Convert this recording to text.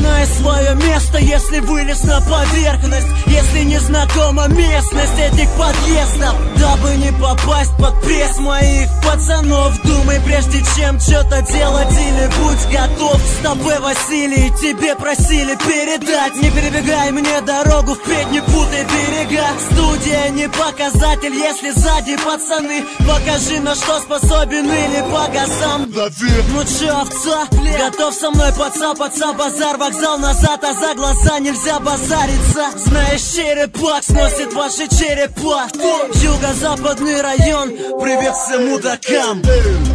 Знай свое место, если вылез на поверхность, если не знакома местность этих подъездов. Дабы не попасть под пресс моих пацанов, думай прежде чем что-то делать или будь готов. С тобой, Василий, тебе просили передать: не перебегай мне дорогу, впредь не путай берега. Студия не показатель, если сзади пацаны. Покажи, на что способен, или по газам. Ну чё, овца, готов со мной поцапаться? Базар, вокзал назад, а за глаза нельзя базариться. Знаешь, черепах сносит ваши черепа. Юго-западный район, привет всем мудакам.